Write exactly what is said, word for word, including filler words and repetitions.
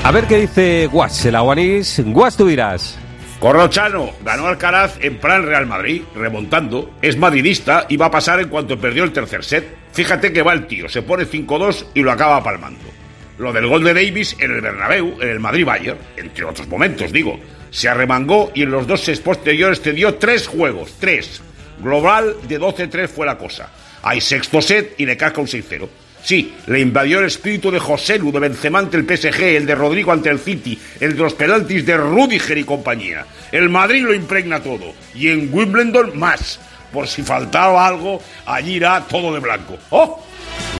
A ver qué dice Guas, el aguanís. Guas, tú dirás. Corrochano ganó Alcaraz en plan Real Madrid, remontando. Es madridista y va a pasar en cuanto perdió el tercer set. Fíjate que va el tío, se pone cinco dos y lo acaba palmando. Lo del gol de Davis en el Bernabéu, en el Madrid-Bayern, entre otros momentos, digo. Se arremangó y en los dos sets posteriores te dio tres juegos, tres. Global de doce tres fue la cosa. Hay sexto set y le casca un seis cero. Sí, le invadió el espíritu de Joselu, de Benzema ante el P S G, el de Rodrigo ante el City, el de los penaltis de Rüdiger y compañía. El Madrid lo impregna todo. Y en Wimbledon más. Por si faltaba algo, allí irá todo de blanco. ¡Oh!